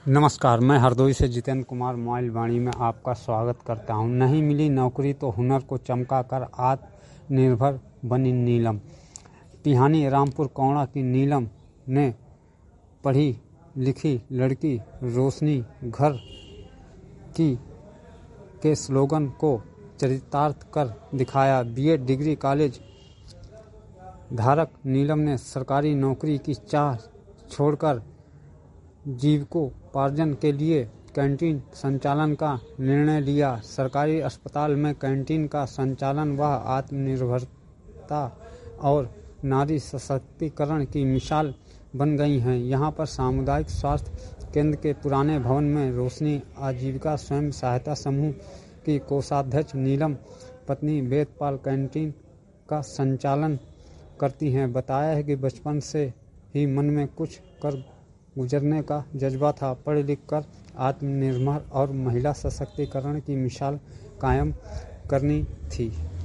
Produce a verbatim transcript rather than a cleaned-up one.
नमस्कार, मैं हरदोई से जितेंद्र कुमार मोबाइल वाणी में आपका स्वागत करता हूं। नहीं मिली नौकरी तो हुनर को चमका कर आत्मनिर्भर बनी नीलम। तिहानी रामपुर कौड़ा की नीलम ने पढ़ी लिखी लड़की रोशनी घर की के स्लोगन को चरितार्थ कर दिखाया। बीएड डिग्री कॉलेज धारक नीलम ने सरकारी नौकरी की चाह छोड़कर जीविकोपार्जन के लिए कैंटीन संचालन का निर्णय लिया। सरकारी अस्पताल में कैंटीन का संचालन वह आत्मनिर्भरता और नारी सशक्तिकरण की मिसाल बन गई हैं। यहां पर सामुदायिक स्वास्थ्य केंद्र के पुराने भवन में रोशनी आजीविका स्वयं सहायता समूह की कोषाध्यक्ष नीलम पत्नी वेदपाल कैंटीन का संचालन करती हैं। बताया है कि बचपन से ही मन में कुछ कर गुजरने का जज्बा था। पढ़ लिख कर आत्मनिर्भर और महिला सशक्तिकरण की मिसाल कायम करनी थी।